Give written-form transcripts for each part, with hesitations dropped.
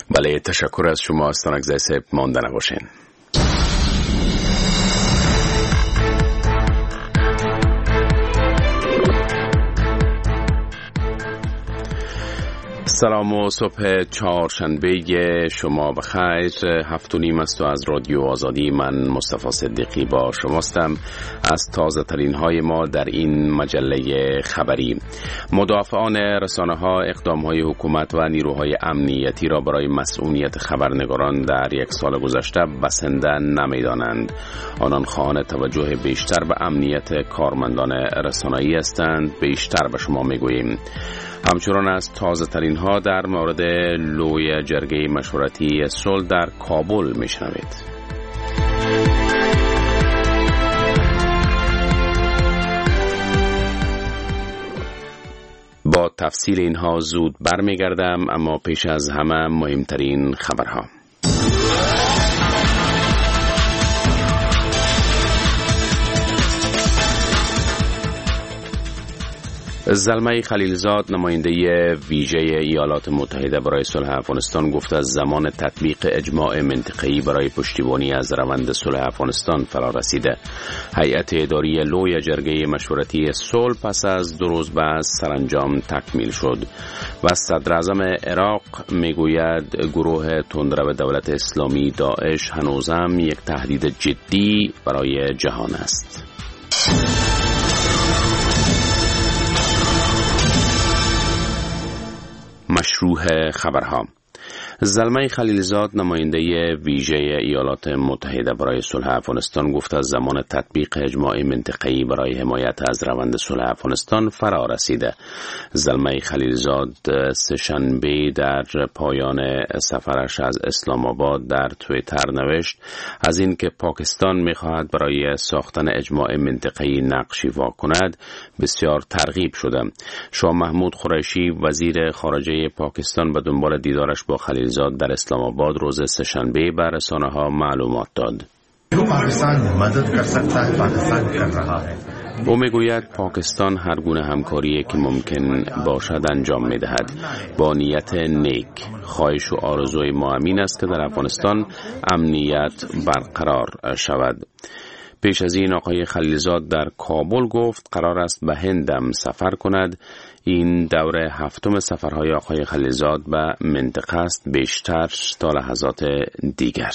بله، تشکر از شما استانگزه صاحب. مانده نباشین. سلام و صبح چهارشنبه شما بخیر. 7:30 است و از رادیو آزادی من مصطفی صدیقی با شماستم. از تازه ترین های ما در این مجله خبری: مدافعان رسانه ها اقدام های حکومت و نیروهای امنیتی را برای مسئولیت خبرنگاران در یک سال گذشته بسنده نمیدانند. آنان خواهان توجه بیشتر به امنیت کارمندان رسانه‌ای هستند. بیشتر به شما میگوییم. همچنان از تازه ترین ها در مورد لوی جرگه مشورتی صلح در کابل میشنوید. با تفصیل اینها زود برمیگردم، اما پیش از همه مهمترین خبرها. زلمه خلیلزاد، نماینده ویژه ایالات متحده برای صلح افغانستان، گفت از زمان تطبیق اجماع منطقه‌ای برای پشتیبانی از روند صلح افغانستان فرا رسیده. هیئت اداری لوی جرگه مشورتی صلح پس از 2 روز بعد سرانجام تکمیل شد و صدر اعظم عراق میگوید گروه تندرو دولت اسلامی داعش هنوزم یک تهدید جدی برای جهان است. مشروع خبرها: زلمه خلیلزاد، نماینده ویژه ایالات متحده برای صلح افغانستان، گفت از زمان تطبیق اجماع منطقه‌ای برای حمایت از روند صلح افغانستان فرا رسیده. زلمه خلیلزاد سه‌شنبه در پایان سفرش از اسلام آباد در توییتر نوشت از اینکه پاکستان می‌خواهد برای ساختن اجماع منطقه‌ای نقش ایفا کند بسیار ترغیب شده. شاه محمود قریشی، وزیر خارجه پاکستان، به دنبال دیدارش با خلیلزاد در اسلام آباد روز سه‌شنبه به رسانه‌ها معلومات داد. او میگوید پاکستان هر گونه همکاری که ممکن باشد انجام می‌دهد. با نیت نیک، خواهش و آرزوی ما همین است که در افغانستان امنیت برقرار شود. پیش از این آقای خلیلزاد در کابل گفت قرار است به هندم سفر کند. این دوره 7م سفرهای آقای خلیلزاد به منطقه است، بیشتر تا لحظات دیگر.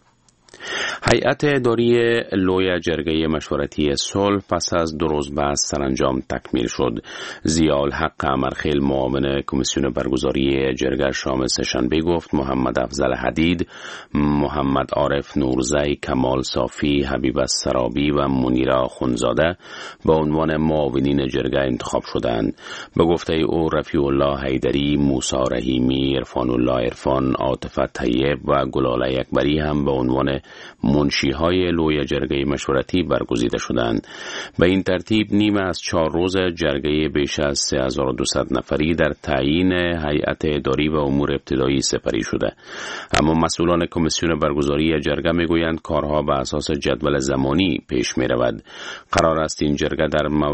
هیئت اداری لوی جرگه مشورتی صلح پس از 2 روز بعد سرانجام تکمیل شد. ضیاءالحق امرخیل، معاون کمیسیون برگزاری جرگه، شام سه‌شنبه گفت محمد افضل حدید، محمد عارف نورزی، کمال صافی، حبیب السرابی و منیره آخوندزاده به عنوان معاونین جرگه انتخاب شدند. به گفته او رفیع الله حیدری، موسی رحیمی، عرفان الله عرفان، عاطفه طیب و گلاله اکبری هم به عنوان منشی‌های لوی جرگه مشورتی برگزیده شدند. به این ترتیب نیمه از 4 روز جرگه بیش از 3200 نفری در تعیین هیئت اداری و امور ابتدایی سپری شده. اما مسئولان کمیسیون برگزاری جرگه میگویند کارها به اساس جدول زمانی پیش می رود. قرار است این جرگه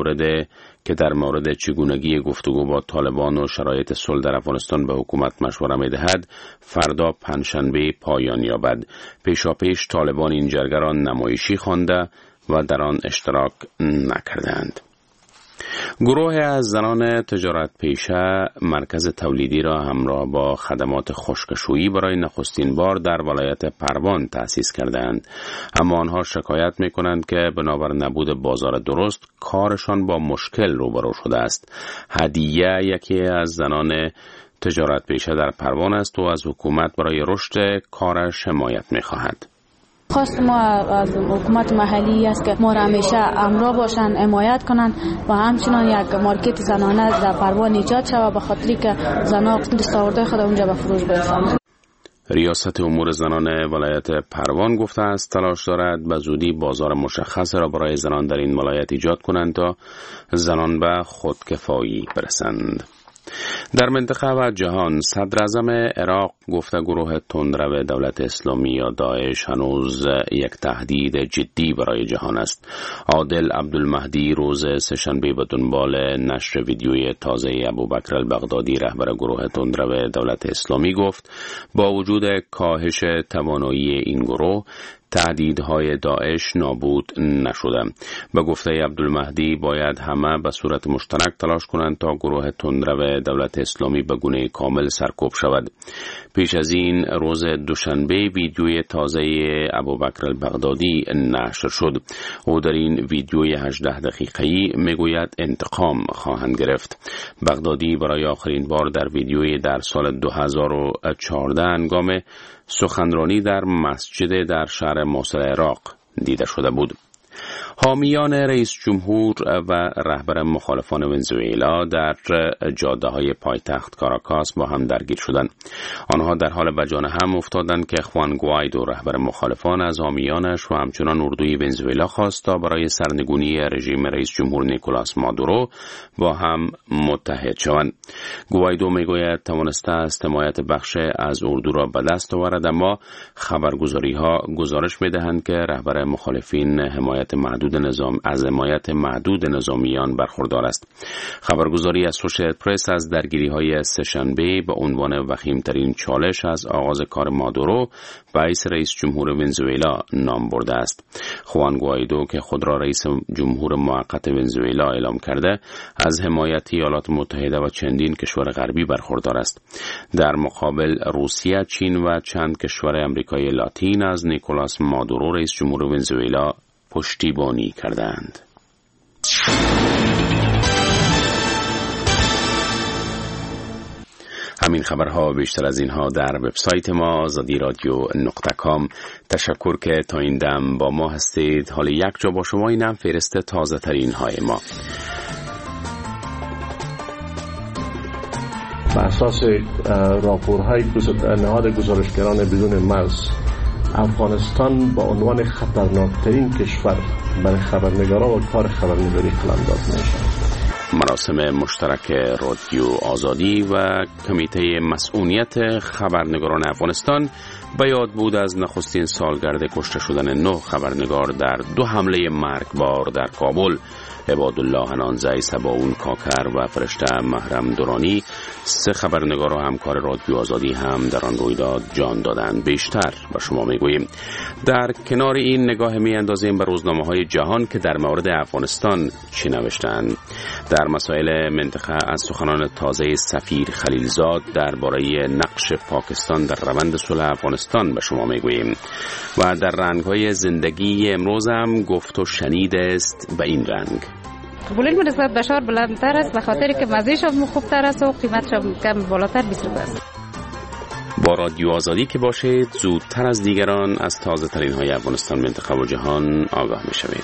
در مورد چگونگی گفتگو با طالبان و شرایط صلح در افغانستان به حکومت مشوره می‌دهد فردا پنجشنبه پایان یابد. پیشاپیش طالبان این جرگه را نمایشی خوانده و در آن اشتراک نکردند. گروه از زنان تجارت پیشه مرکز تولیدی را همراه با خدمات خشکشویی برای نخستین بار در ولایت پروان تأسیس کردند. اما آنها شکایت می‌کنند که بنابر نبود بازار درست کارشان با مشکل روبرو شده است. هدیه یکی از زنان تجارت پیشه در پروان است و از حکومت برای رشد کارش حمایت می‌خواهد. خواست ما از حکومت محلی است که ما را همیشه همراه باشند، حمایت کنند و همچنان یک مارکت زنانه در پروان ایجاد شود به خاطری که زنها دستاوردهای خود اونجا به فروش برسند. ریاست امور زنان ولایت پروان گفته است تلاش دارد به زودی بازار مشخص را برای زنان در این ولایت ایجاد کنند تا زنان به خودکفایی برسند. در منطقه و جهان، صدر اعظم عراق گفته گروه تندرو دولت اسلامی یا داعش هنوز یک تهدید جدی برای جهان است. عادل عبدالمهدی روز سه‌شنبه به دنبال نشر ویدیوی تازه ابوبکر البغدادی رهبر گروه تندرو دولت اسلامی گفت با وجود کاهش توانایی این گروه تهدیدهای داعش نابود نشده. به گفته عبدالمهدی باید همه به صورت مشترک تلاش کنند تا گروه تندرو دولت اسلامی به گونه کامل سرکوب شود. پیش از این روز دوشنبه ویدیوی تازه ابوبکر البغدادی نشر شد. او در این ویدیوی 18 دقیقه‌ای میگوید انتقام خواهند گرفت. بغدادی برای آخرین بار در ویدیوی در سال 2014 هنگام سخنرانی در مسجد در شهر موصل عراق دیده شده بود. حامیان رئیس جمهور و رهبر مخالفان ونزوئلا در جاده‌های پایتخت کاراکاس با هم درگیر شدند. آنها در حال به جان هم افتادند که خوان گوایدو رهبر مخالفان از حامیانش و همچنان اردوی ونزوئلا خواست تا برای سرنگونی رژیم رئیس جمهور نیکولاس مادورو با هم متحد شوند. گوایدو میگوید توانسته است حمایت بخش از اردو را به دست آورد، اما خبرگزاری‌ها گزارش می‌دهند که رهبر مخالفین حمایت محدود نظامیان برخوردار است. خبرگزاری اسوشییتد پرس از درگیری‌های سه‌شنبه به عنوان وخیم‌ترین چالش از آغاز کار مادورو رئیس رئیس جمهور ونزوئلا نام برده است. خوان گوایدو که خود را رئیس جمهور موقت ونزوئلا اعلام کرده، از حمایت ایالات متحده و چندین کشور غربی برخوردار است. در مقابل روسیه، چین و چند کشور آمریکای لاتین از نیکولاس مادورو رئیس جمهور ونزوئلا پشتیبانی کردند. همین خبرها بیشتر از اینها در وبسایت ما azadiradio.com. تشکر که تا این دم با ما هستید. حال یک جا با شما اینم فهرست تازه ترین های ما. بر اساس راپورهای نهاد گزارشگران بدون مرز، افغانستان با عنوان خطرناکترین کشور برای خبرنگاران و کار خبرنگاری قلمداد می‌شود. مراسم مشترک رادیو آزادی و کمیته مسئولیت خبرنگاران افغانستان به یاد بود از نخستین سالگرد کشته شدن 9 خبرنگار در 2 حمله مرگبار در کابل. عبادالله حنانزی، سباون کاکر و فرشته محرم دورانی، 3 خبرنگار و همکار رادیو آزادی هم در آن رویداد جان دادند. بیشتر به شما میگوییم. در کنار این نگاه میاندازیم به روزنامه‌های جهان که در مورد افغانستان چی نوشتند. در مسائل منطقه از سخنان تازه سفیر خلیلزاد درباره نقش پاکستان در روند صلح افغانستان به شما میگوییم و در رنگ‌های زندگی امروز هم گفت و شنید است به این رنگ. بولین نسبت بشار بلندتر است به خاطر که مزه‌ش هم خوبتر است و قیمتش هم کم بالاتر است. با رادیو آزادی که باشید زودتر از دیگران از تازه ترین های افغانستان، منطقه و جهان آگاه می شوید.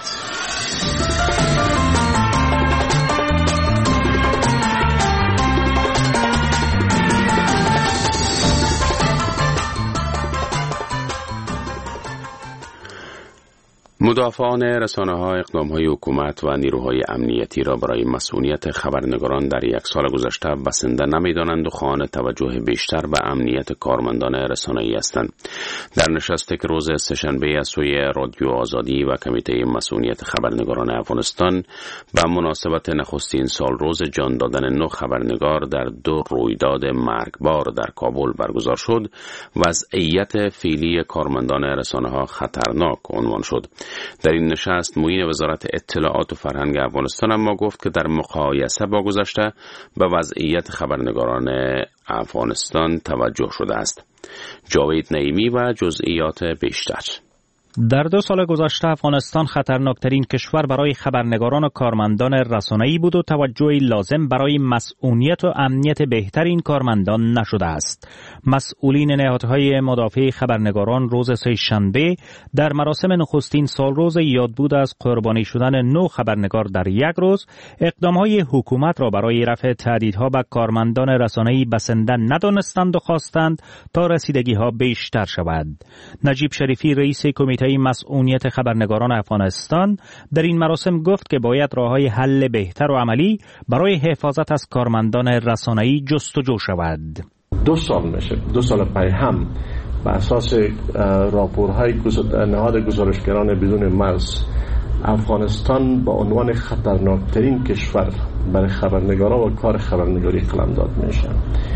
مدافعان رسانه‌ها اقدام‌های حکومت و نیروهای امنیتی را برای مسئولیت خبرنگاران در 1 سال گذشته بسنده نمی‌دانند و خواهان توجه بیشتر به امنیت کارمندان رسانه‌ای هستند. در نشستی که روز سه‌شنبه از سوی رادیو آزادی و کمیته مسئولیت خبرنگاران افغانستان به مناسبت نخستین سال روز جان دادن 9 خبرنگار در 2 رویداد مرگبار در کابل برگزار شد، وضعیت فعلی کارمندان رسانه‌ها خطرناک عنوان شد. در این نشست معین وزارت اطلاعات و فرهنگ افغانستان اما گفت که در مقایسه با گذشته به وضعیت خبرنگاران افغانستان توجه شده است. جاوید نعیمی و جزئیات بیشتر. در 2 سال گذشته افغانستان خطرناکترین کشور برای خبرنگاران و کارمندان رسانه‌ای بود و توجهی لازم برای مسئولیت و امنیت بهتر این کارمندان نشده است. مسئولین نهادهای مدافع خبرنگاران روز سه‌شنبه در مراسم نخستین سالروز یادبود از قربانی شدن 9 خبرنگار در 1 روز اقدامهای حکومت را برای رفع تهدیدها به کارمندان رسانه‌ای بسنده ندانستند و خواستند تا رسیدگی‌ها بیشتر شود. نجیب شریفی رئیس کمیته کمیته مسئولیت خبرنگاران افغانستان در این مراسم گفت که باید راه‌های حل بهتر و عملی برای حفاظت از کارمندان رسانه‌ای جستجو شود. 2 سال میشه، 2 سال پی هم بر اساس راپورهای نهاد گزارشگران بدون مرز افغانستان با عنوان خطرناکترین کشور برای خبرنگاران و کار خبرنگاری قلمداد میشه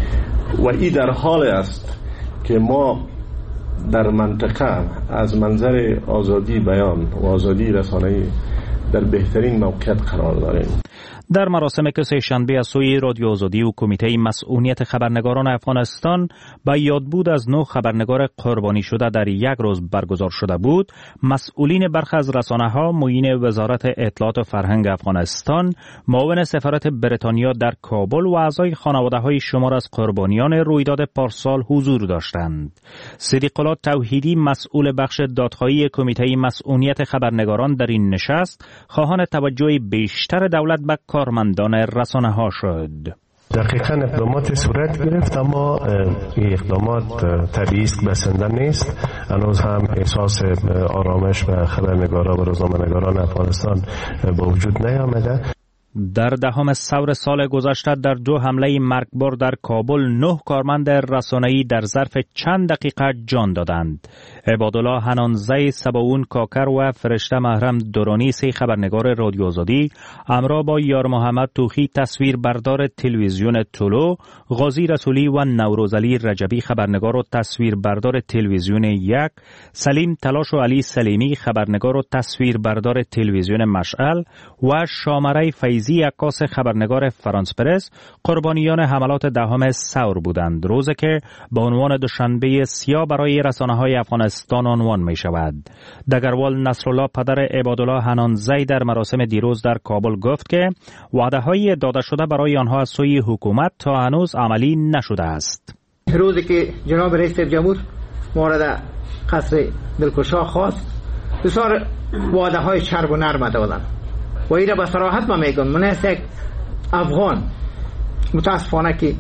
و این در حال است که ما در منطقه از منظر آزادی بیان و آزادی رسانه‌ای در بهترین موقعیت قرار داریم. در مراسم که سه‌شنبه از سوی رادیو آزادی و کمیته مسئولیت خبرنگاران افغانستان به یادبود از 9 خبرنگار قربانی شده در یک روز برگزار شده بود، مسئولین برخی از رسانه‌ها، معین وزارت اطلاعات و فرهنگ افغانستان، معاون سفارت بریتانیا در کابل و اعضای خانواده‌های شمار از قربانیان رویداد پارسال حضور داشتند. صدیق الله توحیدی، مسئول بخش دادخواهی کمیته مسئولیت خبرنگاران، در این نشست خواهان توجه بیشتر دولت به کارمندان رسانه ها شد. دقیقاً اقدامات صورت گرفت، اما این اقدامات طبیعی است، بسنده نیست. هنوز هم احساس آرامش به خبرنگاران و روزنامه‌نگاران افغانستان به وجود نیامده. در 10 ثور سال گذشته در 2 حمله مرگبار در کابل 9 کارمند رسانه‌ای در ظرف چند دقیقه جان دادند. عبادالله حنانزی سباون کاکر و فرشته محرم درانی، 3 خبرنگار رادیو آزادی، همراه با یار محمد توخی تصویربردار تلویزیون طلوع، غازی رسولی و نوروزعلی رجبی خبرنگار و تصویربردار تلویزیون 1، سلیم تلاش و علی سلیمی خبرنگار و تصویربردار تلویزیون مشعل و شامرای فیضی عکاس خبرنگار فرانس پرس قربانیان حملات 10 ثور بودند، روزی که به عنوان دوشنبه سیاه برای رسانه‌های افغانستان عنوان می شود. دگروال نصرالله پدر عبادالله حنانزی در مراسم دیروز در کابل گفت که وعده‌های داده شده برای آنها از سوی حکومت تا هنوز عملی نشده است. روزی که جناب رئیس جمهور مورد قصر دلکشا خواست، بسیار وعده‌های چرب و نرم دادند و این را به صراحت ما میگم، من از یک افغان متاسفانه که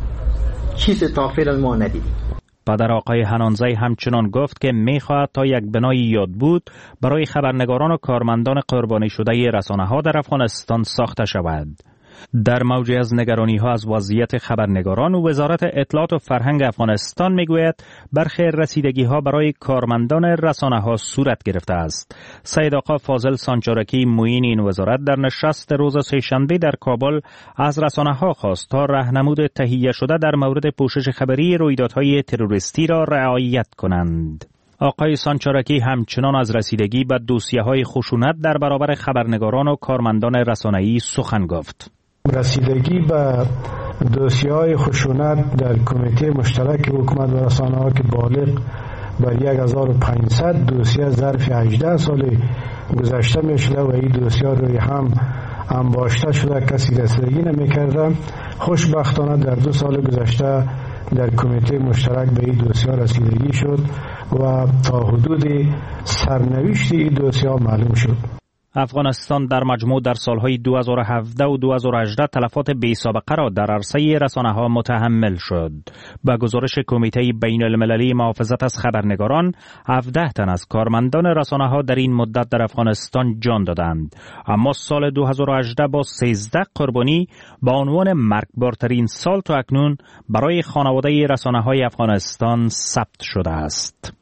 چیز تا فعلا ما ندیدیم. پدر آقای حنانزی همچنان گفت که میخواهد تا یک بنای یادبود برای خبرنگاران و کارمندان قربانی شده رسانه‌ها در افغانستان ساخته شود. در موجی از نگرانی‌ها از وضعیت خبرنگاران و وزارت اطلاعات و فرهنگ افغانستان میگوید برخی رسیدگی‌ها برای کارمندان رسانه‌ها صورت گرفته است. سید آقا فاضل سانچارکی معین این وزارت در نشست روز سه‌شنبه در کابل از رسانه‌ها خواست تا راهنمود تهیه شده در مورد پوشش خبری رویدادهای تروریستی را رعایت کنند. آقای سانچارکی همچنان از رسیدگی به دوسیه‌های خشونت در برابر خبرنگاران و کارمندان رسانه‌ای سخن گفت. رسیدگی به دوسیه‌های خشونت در کمیته مشترک حکومت و رسانه‌ها که بالغ بر 1500 دوسیه ظرف 18 سال گذشته می‌شده و این دوسیه روی هم انباشته شده، کسی رسیدگی نمی‌کرده. خوشبختانه در 2 سال گذشته در کمیته مشترک به این دوسیه رسیدگی شد و تا حدود سرنوشت این دوسیه معلوم شد. افغانستان در مجموع در سالهای 2017 و 2018 تلفات بی‌سابقه را در عرصه رسانه‌ها متحمل شد. با گزارش کمیته بین‌المللی محافظت از خبرنگاران، 17 تن از کارمندان رسانه‌ها در این مدت در افغانستان جان دادند. اما سال 2018 با 13 قربانی با عنوان مرگبارترین سال تا اکنون برای خانواده رسانه‌های افغانستان ثبت شده است.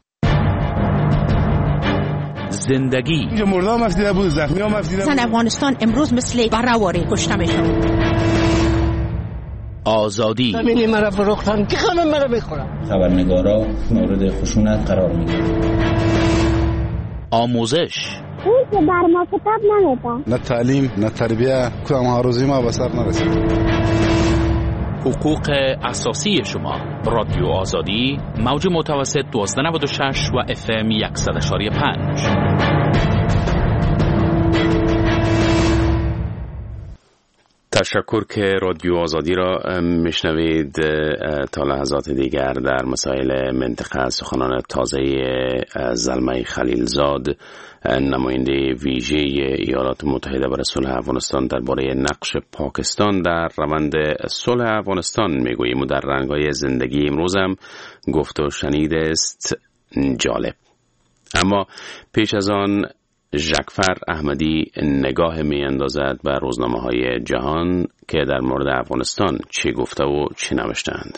زندگی اینجا مردم مفیده بود، زخمی ها مفیده بود. زن افغانستان امروز مثل برهواری کشته میشن. آزادی همینی مرا فروختن که خانم مرا بخورم. خبرنگارا مورد خشونت قرار میگیرن. آموزش اون که بر ما کتاب نمیده. نه تعلیم نه تربیه، کدام هاروزی ما به سر نرسید. حقوق اساسی شما. رادیو آزادی، موج متوسط 1296 و FM 100.5. تشکر که رادیو آزادی را میشنوید. تا لحظات دیگر در مسائل منطقه سخنان تازه زلمه خلیلزاد، نماینده ویژه ایالات متحده برای صلح افغانستان درباره نقش پاکستان در روند صلح افغانستان میگوییم و در رنگ‌های زندگی امروز هم گفت و شنید است. جالب. اما پیش از آن ژکفر احمدی نگاه می اندازد به روزنامه‌های جهان که در مورد افغانستان چه گفته و چه نوشتند.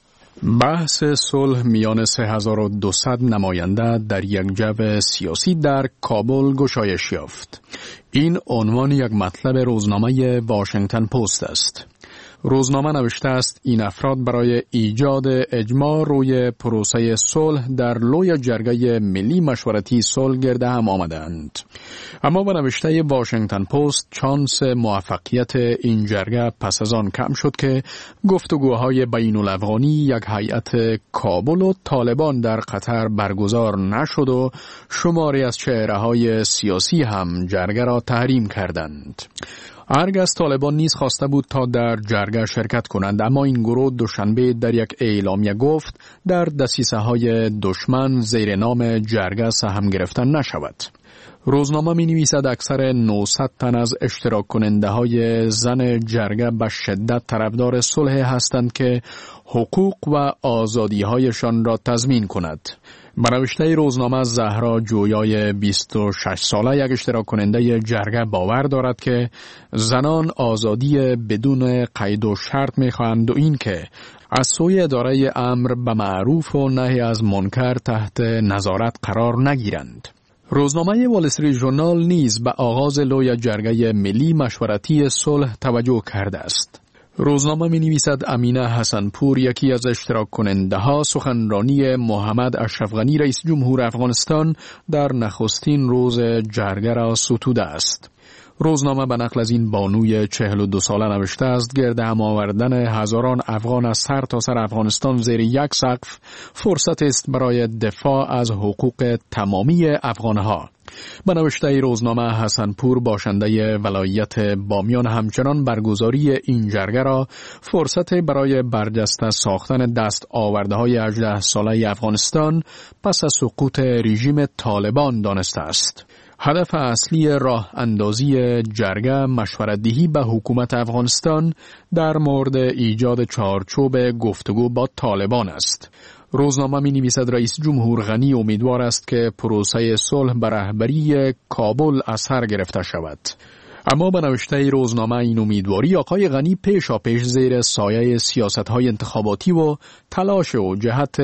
بحث صلح میان 3200 نماینده در یک جو سیاسی در کابل گشایش یافت. این عنوان یک مطلب روزنامه واشنگتن پست است. روزنامه نوشته است این افراد برای ایجاد اجماع روی پروسه صلح در لوی جرگه ملی مشورتی صلح گرد هم آمدند. اما به نوشته واشنگتن پست چانس موفقیت این جرگه پس از آن کم شد که گفتگوهای بین الافغانی یک هیئت کابل و طالبان در قطر برگزار نشد و شماری از چهره‌های سیاسی هم جرگه را تحریم کردند. ارگ از طالبان نیز خواسته بود تا در جرگه شرکت کنند، اما این گروه دوشنبه در یک اعلامیه گفت در دسیسه‌های دشمن زیر نام جرگه سهم گرفتن نشود. روزنامه می نویسد اکثر 900 تن از اشتراک کننده های زن جرگه به شدت طرفدار صلح هستند که حقوق و آزادی هایشان را تضمین کند. به نوشته روزنامه زهرا جویای 26 ساله یک اشتراک کننده جرگه باور دارد که زنان آزادی بدون قید و شرط می خواهند و این که از سوی اداره امر به معروف و نهی از منکر تحت نظارت قرار نگیرند. روزنامه وال استریت ژورنال نیز به آغاز لوی جرگه ملی مشورتی صلح توجه کرده است. روزنامه می نویسد امینه حسنپور یکی از اشتراک کننده ها سخنرانی محمد اشرف غنی رئیس جمهور افغانستان در نخستین روز جرگه را ستوده است. روزنامه به نقل از این بانوی 42 ساله نوشته است گرد هم آوردن هزاران افغان از سر تا سر افغانستان زیر یک سقف فرصت است برای دفاع از حقوق تمامی افغانها. به نوشته روزنامه حسنپور باشنده ولایت بامیان همچنان برگزاری این جرگه را فرصت برای برجسته ساختن دست آورده های 18 ساله افغانستان پس از سقوط رژیم طالبان دانسته است. هدف اصلی راه اندازی جرگه مشورت‌دهی به حکومت افغانستان در مورد ایجاد چارچوب گفتگو با طالبان است. روزنامه می نویسد رئیس جمهور غنی امیدوار است که پروسه صلح به رهبری کابل از سر گرفته شود. اما به نوشته روزنامه این امیدواری آقای غنی پیشاپیش زیر سایه سیاست‌های انتخاباتی و تلاش و جهت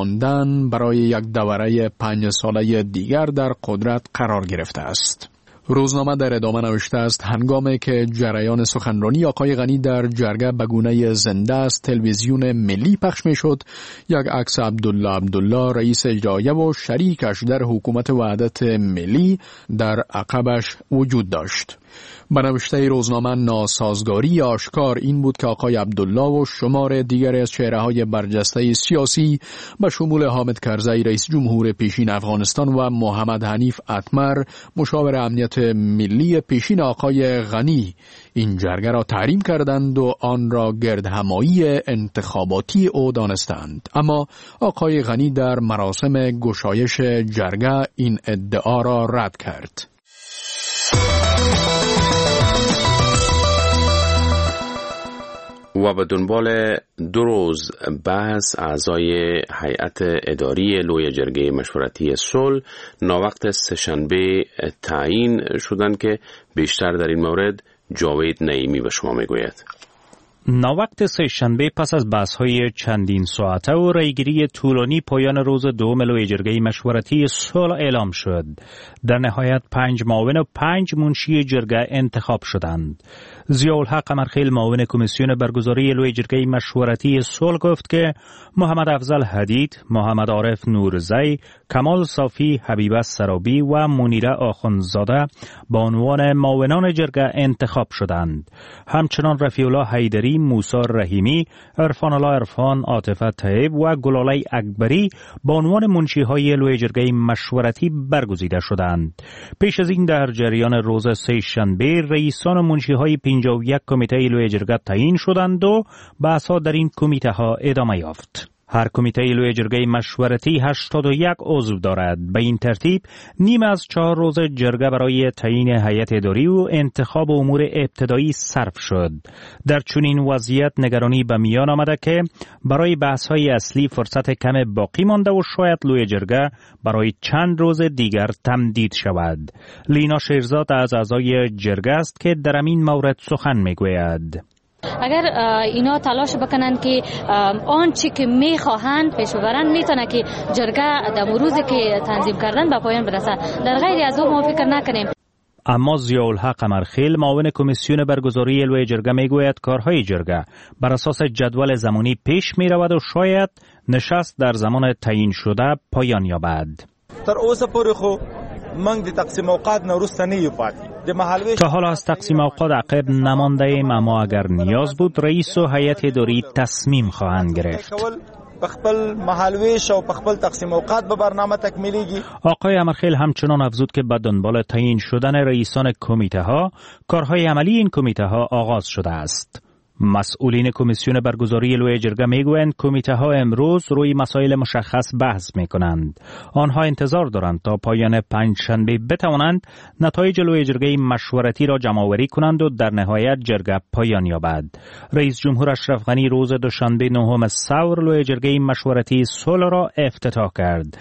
ماندن برای یک دوره 5 ساله دیگر در قدرت قرار گرفته است. روزنامه در ادامه نوشته است هنگامی که جریان سخنرانی آقای غنی در جرگه به گونه زنده از تلویزیون ملی پخش می شد، یک عکس عبدالله رئیس اجرایه و شریکش در حکومت وحدت ملی در عقبش وجود داشت. به نوشته روزنامه ناسازگاری آشکار این بود که آقای عبدالله و شمار دیگری از چهره‌های برجسته سیاسی به شمول حامد کرزی رئیس جمهور پیشین افغانستان و محمد حنیف اتمر مشاور امنیت ملی پیشین آقای غنی این جرگه را تحریم کردند و آن را گردهمایی انتخاباتی او دانستند. اما آقای غنی در مراسم گشایش جرگه این ادعا را رد کرد. و به دنبال 2 روز بحث اعضای هیئت اداری لوی جرگه مشورتی صلح ناوقت سه‌شنبه تعیین شدند که بیشتر در این مورد جاوید نعیمی به شما میگوید. ناوقت سه‌شنبه پس از بحث‌های چندین ساعته و رأیگیری طولانی پایان روز دوم لوی جرگه مشورتی صلح اعلام شد. در نهایت 5 معاون و 5 منشی جرگه انتخاب شدند. ضیاءالحق قمرخیل معاون کمیسیون برگزاری لوی جرگه مشورتی صلح گفت که محمد افضل حدید، محمد عارف نورزی، کمال صافی، حبیبه سرابی و منیره آخوندزاده با عنوان معاونان جرگه انتخاب شدند. همچنان رفیع الله حیدری، موسی رحیمی، عرفان الله عرفان، عاطفه طیب و گلاله اکبری با عنوان منشی‌های لوی جرگه مشورتی برگزیده شدند. پیش از این در جریان روز سه‌شنبه رئیسان و منشی‌های 51 کمیته لوی جرگه تعیین شدند و بحث‌ها در این کمیته ها ادامه یافت. هر کمیته لوی جرگه مشورتی 81 عضو دارد. به این ترتیب نیم از 4 روز جرگه برای تعیین هیئت اداری و انتخاب امور ابتدایی صرف شد. در چنین وضعیت نگرانی به میان آمده که برای بحث‌های اصلی فرصت کم باقی مانده و شاید لوی جرگه برای چند روز دیگر تمدید شود. لینا شیرزاد از اعضای جرگه است که در این مورد سخن میگوید. اگر اینا تلاش بکنن که آنچه که میخواهند پیش ببرن، میتونه که جرگه در روزی که تنظیم کردن به پایان برسه. در غیر از او ما فکر نکنیم. اما ضیاءالحق قمرخیل معاون کمیسیون برگزاری لوی جرگه میگوید کارهای جرگه بر اساس جدول زمانی پیش میرود و شاید نشست در زمان تعیین شده پایان یابد. تر اوسه پورې خو موږ د تقسیم اوقات نه وروسته نه یو پاتې. تا حالا از تقسیم اوقات عقب نمانده ایم، اما اگر نیاز بود رئیس و هیئت اداری تصمیم خواهند گرفت. خپل مهالویش او خپل تقسیم اوقات به برنامه تکمیلیږي. آقای امرخیل همچنان افزود که به دنبال تعیین شدن رئیسان کمیته ها، کارهای عملی این کمیته ها آغاز شده است. مسئولین کمیسیون برگزاری لوی جرگه میگویند کمیته ها امروز روی مسائل مشخص بحث میکنند. آنها انتظار دارند تا پایان پنجشنبه بتوانند نتایج لوی جرگه مشورتی را جمع‌آوری کنند و در نهایت جرگه پایان یابد. رئیس جمهور اشرف غنی روز دوشنبه 9 ثور لوی جرگه مشورتی صلح را افتتاح کرد.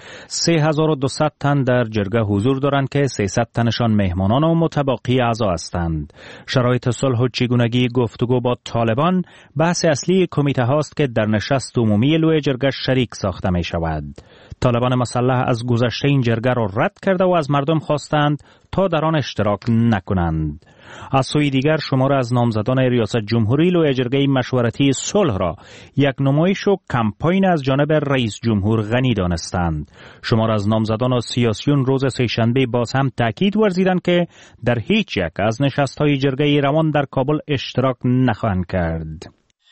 3200 تن در جرگه حضور دارند که 300 تنشان مهمانان و متبقی اعضا هستند. شرایط صلح و چگونگی گفتگو با طالبان بحث اصلی کمیته هاست که در نشست عمومی لوی جرگه شریک ساخته می شود. طالبان مسلح از گذشته این جرگه را رد کرده و از مردم خواستند تا در آن اشتراک نکنند. از سوی دیگر شمار از نامزدان ریاست جمهوری لوی جرگه مشورتی صلح را یک نمایش و کمپاین از جانب رئیس جمهور غنی دانستند. شمار از نامزدان و سیاسیون روز سه‌شنبه باز هم تاکید ورزیدند که در هیچ یک از نشست‌های جرگه روان در کابل اشتراک نخواهند کرد.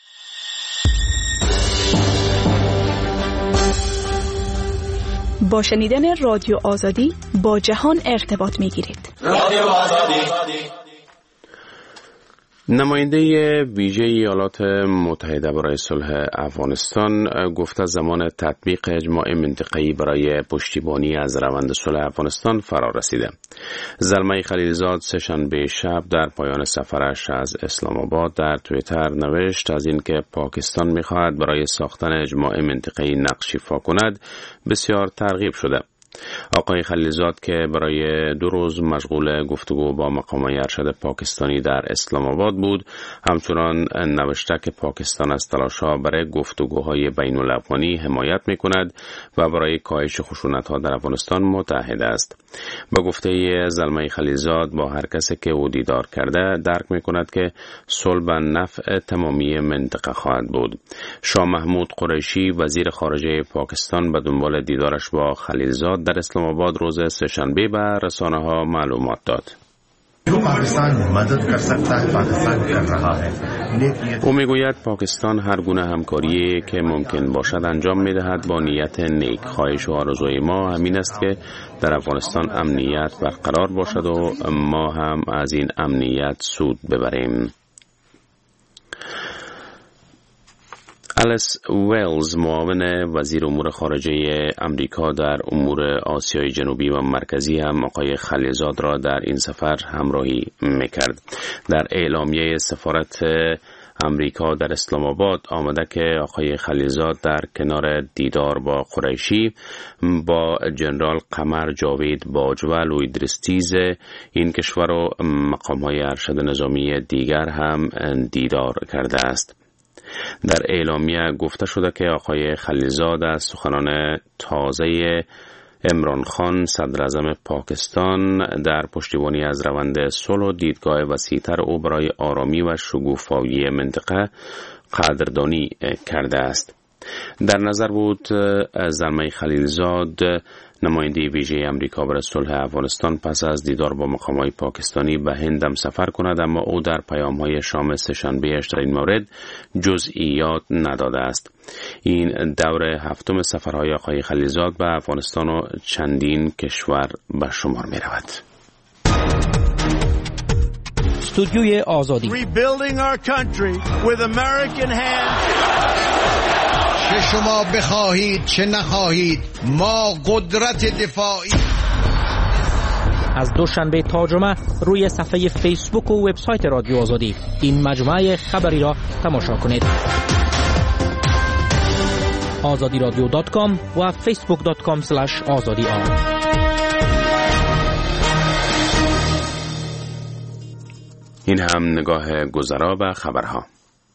با شنیدن رادیو آزادی با جهان ارتباط می‌گیرید. رادیو آزادی. نماینده ویژه ایالات متحده برای صلح افغانستان گفته زمان تطبیق اجماع منطقه‌ای برای پشتیبانی از روند صلح افغانستان فرا رسیده. زلمه خلیلزاد سه‌شنبه شب در پایان سفرش از اسلام آباد در توییتر نوشت از اینکه پاکستان می‌خواهد برای ساختن اجماع منطقه‌ای نقش ایفا کند بسیار ترغیب شده. آقای خلیلزاد که برای 2 روز مشغول گفتگو با مقامات ارشد پاکستانی در اسلام آباد بود، همچنان نوشته که پاکستان از تلاش‌ها برای گفتگوهای بین الافغانی حمایت می‌کند و برای کاهش خشونت‌ها در افغانستان متحد است. با گفته زلمه خلیلزاد با هر کسی که او دیدار کرده درک می‌کند که صلح به نفع تمامی منطقه خواهد بود. شاه محمود قریشی وزیر خارجه پاکستان به دنبال دیدارش با خلیلزاد در اسلام آباد روز سه‌شنبه به رسانه‌ها معلومات داد. او میگوید پاکستان هر گونه همکاری که ممکن باشد انجام می‌دهد با نیت نیک. خواهش و آرزوی ما همین است که در افغانستان امنیت برقرار باشد و ما هم از این امنیت سود ببریم. الیس ویلز معاون وزیر امور خارجه امریکا در امور آسیای جنوبی و مرکزی هم آقای خلیلزاد را در این سفر همراهی میکرد. در اعلامیه سفارت امریکا در اسلام آباد آمده که آقای خلیلزاد در کنار دیدار با قریشی با جنرال قمر جاوید باج و لویدرستیز این کشور و مقام‌های ارشد نظامی دیگر هم دیدار کرده است. در اعلامیه گفته شده که آقای خلیلزاد از سخنان تازه عمران خان صدر اعظم پاکستان در پشتیبانی از روند صلح و دیدگاه وسیع‌تر او برای آرامی و شگوفایی منطقه قدردانی کرده است. در نظر بود زلمه خلیلزاد نماینده ویژه امریکا برای صلح افغانستان پس از دیدار با مقامات پاکستانی به هند هم سفر کند، اما او در پیام‌های شام سه‌شنبه‌اش در این مورد جزئیات نداده است. این دور هفتم سفرهای آقای خلیلزاد به افغانستان و چندین کشور به شمار می رود. استودیوی آزادی. Rebuilding our country with American hands. چه شما بخواهید چه نخواهید ما قدرت دفاعی. از دوشنبه تا جمعه روی صفحه فیسبوک و وبسایت رادیو آزادی این مجموعه خبری را تماشا کنید. azadiradio.com و facebook.com/azadi. این هم نگاه گذرا به خبرها.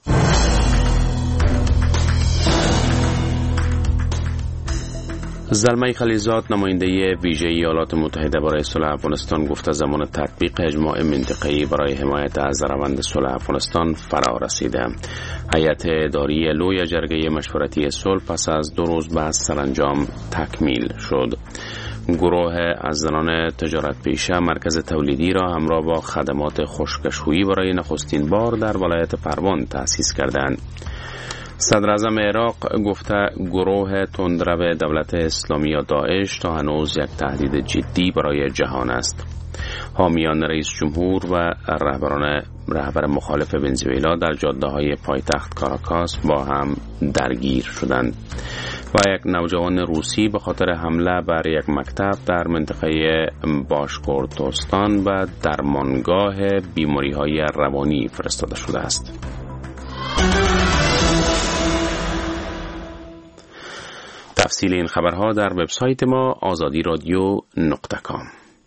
زلمه خلیزاد نماینده ویژه ایالات متحده برای صلح افغانستان گفت زمان تطبیق اجماع منطقه‌ای برای حمایت از روند صلح افغانستان فرا رسیده. هیئت اداری لوی جرگه مشورتی صلح پس از 2 روز بعد سرانجام تکمیل شد. گروه از زنان تجارت پیشه مرکز تولیدی را همراه با خدمات خشکشویی برای نخستین بار در ولایت پروان تأسیس کردند. صدر اعظم عراق گفته گروه تندرو دولت اسلامی یا داعش تا هنوز یک تهدید جدی برای جهان است. حامیان رئیس جمهور و رهبر مخالف ونزوئلا در جاده‌های پایتخت کاراکاس با هم درگیر شدند و یک نوجوان روسی به خاطر حمله بر یک مکتب در منطقه باشکورتوستان و درمانگاه بیماری‌های روانی فرستاده شده است. تفصیل این خبرها در وبسایت ما azadiradio.com.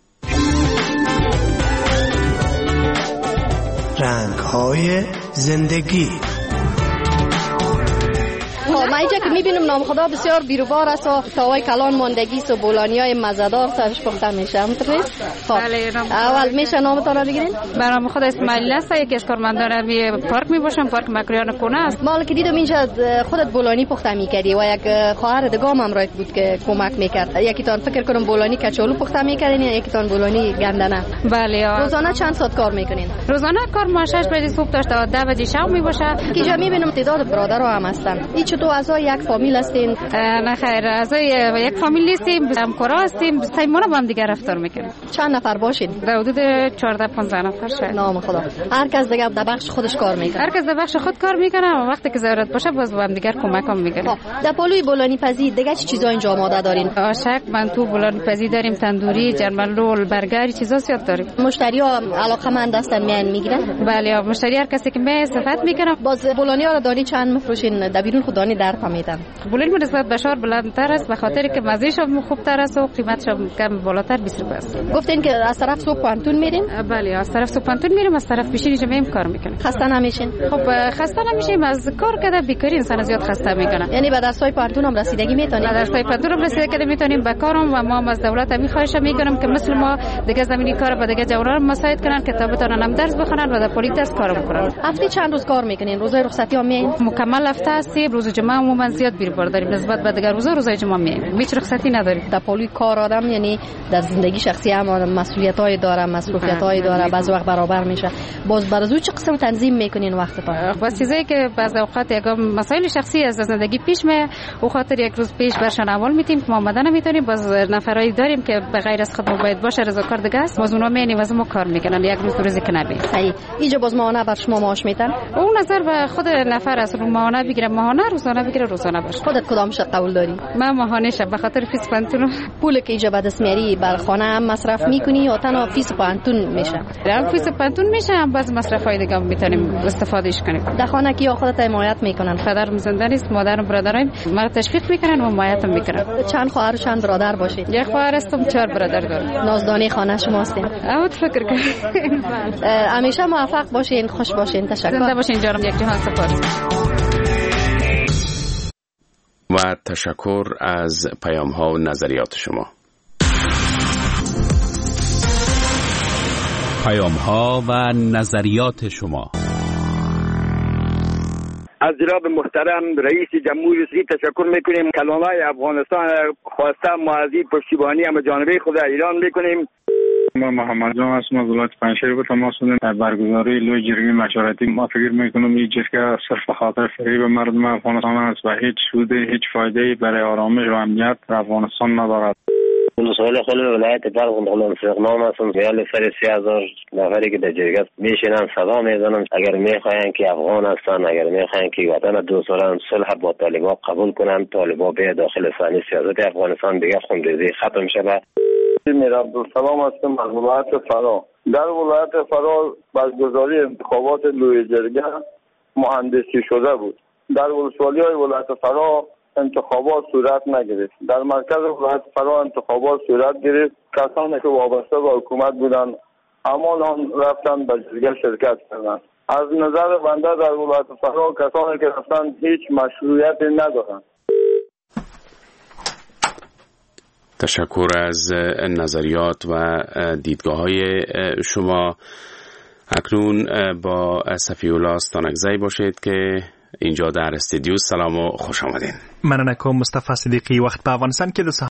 رنگ‌های زندگی. ما اینجا که میبینم نام خدا بسیار بیروبار است و تاوای کلان ماندگی است و بولانیای مزه‌دار سرش پخته میشه. اول میشه نامتان را بگیرین؟ برام خود اسماعیل است، یکی از کارمندان پارک میباشم، پارک مکریان کونه است. مال که دیدم اینجا خودت بولانی پخته میکردی و یک خواهر دگام هم رایت بود که کمک میکرد. یکیتان فکر کنم بولانی کچالو پخته میکردین یا یکیتان بولانی گندنه. بله. روزانه چند ساعت کار میکنین؟ روزانه کار ما 6 بجه صبح تا 10 بجه شب میباشه. اینجا میبینم تعداد برادرها هم هستن. این چطور اعضای یک فامیل هستین؟ نه خیر، اعضای یک فامیل نیستیم، همکارا هستیم، سیمونه با هم دیگه رفتار میکنیم. چند نفر باشین؟ در حدود 14-15 نفر شاید. نام خدا. هر کس دیگه در بخش خودش کار میکنه. هر کس در بخش خود کار میکنه و وقتی که ضرورت باشه باز با هم دیگه کمک هم میکنیم. در پلوی بولانی پزی دیگه چه چیزا اینجا آماده دارین؟ آشک، منتو، بولانی پزی داریم، تندوری، جرمن رول، برگر، چیزا زیاد داریم. مشتری‌ها علاقه‌مند هستن میان میگیرن؟ بله، مشتری هر کسی که می استفاده میکنه. باز بولانی ها را دانی چند میفروشین؟ در بیرون خود دانی در فهمیدن. بولانی نسبت به شهر بلندتر است به خاطر که مزه‌ش هم خوبتر است و قیمتش هم کم بالاتر 20 روپیه است. گفتین که از طرف سوق پانتون میریم؟ بله، از طرف سوق پانتون میریم، از طرف پیشین جمعیم کار میکنیم. خسته نمیشین؟ خب خسته نمیشیم، از کار کرده بیکاری انسان زیاد خسته میکنه. یعنی به دستای پانتون هم رسیدگی میتونیم؟ به دستای پانتون هم رسیدگی میتونیم به کارم و ما از دولت می خواهش میکنم که مثل ما دیگه زمینی کار به دیگه جوانان مساعد کنن که تا بتونن هم درس بخونن و در پلیس درس کار بکنن. هفته چند روز کار میکنین؟ روزای رخصتی هم میین؟ مکمل هفته هستیم، روز جمعه عموما زیاد بیربار داریم نسبت به دیگه روزای جمعه میایم. هیچ رخصتی نداریم. در پلیس کار آدم یعنی در زندگی شخصی هم مسئولیت‌های داره، مسئولیت‌های داره، بعضی وقت برابر میشه. باز برازو چه قسم تنظیم میکنین وقتتون؟ باز چیزایی که بعضی اوقات یک مسائل شخصی از زندگی پیش میاد و خاطر یک روز پیش برشان اول میتیم که ما آمدن نمیتونیم. باز نفرایی داریم که به غیر از خدمت باید باشه، رضاکار دیگه است، باز اونها میانیم از ما کار میکنن یک روز روزی که نبی. صحیح. اینجا باز ماهانه بر شما معاش میتن؟ اون نظر به خود نفر است، رو ماهانه بگیره ماهانه، روزانه بگیره روزانه باشه. خودت کدامش قبول داری؟ من ماهانه شب به خاطر فیس پانتون. پول که اینجا به دست میاری بر خانه هم مصرف میکنی یا تنها فیس پانتون میشه؟ هم فیس پانتون میشه، هم باز مصرفای دیگه میتونیم استفادهش کنیم. در خانه کی خودت حمایت میکنن؟ پدرم زنده نیست، مادرم برادرم ما تشویق میکنن و حمایت میکنن. چند خواهر و چند برادر باشید؟ یک خواهر هستم، 4 برادر دارم. نازدانی خانه شما هستین؟ اود فکر کنم. همیشه موفق باشین، خوش باشین. تشکر. زنده باشین جانم، یک جهان سپاس. و تشکر از پیام ها و نظریات شما. پیام ها و نظریات شما. از جناب محترم رئیس جمهوری تشکر میکنیم. کلمه افغانستان خواسته معزی پشتیبانی هم جانبه خود اعلان میکنیم. ما محمد جان هستم از ولایت پنجشیر. به تماس در برگزاری لوی جرگه مشورتی ما فکر میکنم این جرگه صرف خاطر فریب مردم افغانستان است و هیچ سود هیچ فایده برای آرامش و امنیت افغانستان ندارد. مسائل خود ولایت بلخ منفقنام هستم. میال سر 30,000 نفری که در جرگه میشینن صدا میزنن اگر میخواین که افغان هستن، اگر میخواین که وطن دوست دارن، صلح با طالبان قبول کنن، طالبان به داخل صحنه سیاست افغانستان دیگه خونریزی ختم شود. میر عبدالسلام هستم از ولایت فرا. در ولایت فرا برگزاری انتخابات لوی جرگه مهندسی شده بود. در ولسوالی‌های ولایت فرا انتخابات صورت نگرفت. در مرکز ولایت فرا انتخابات صورت گرفت. کسانی که وابسته به حکومت بودند همان رفتن به جرگه شرکت کردند. از نظر بنده در ولایت فرا کسانی که رفتن هیچ مشروعیتی ندارند. تشکر از نظریات و دیدگاه‌های شما. اکنون با صفی‌الله استانکزی باشید که اینجا در استودیو. سلام و خوش آمدین. مننه مصطفی صدیقی. وقت په افغانستان کې د